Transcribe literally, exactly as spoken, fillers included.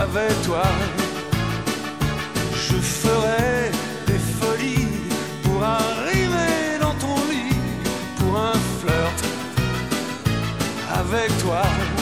avec toi. Je ferai des folies pour arriver dans ton lit, pour un flirt avec toi.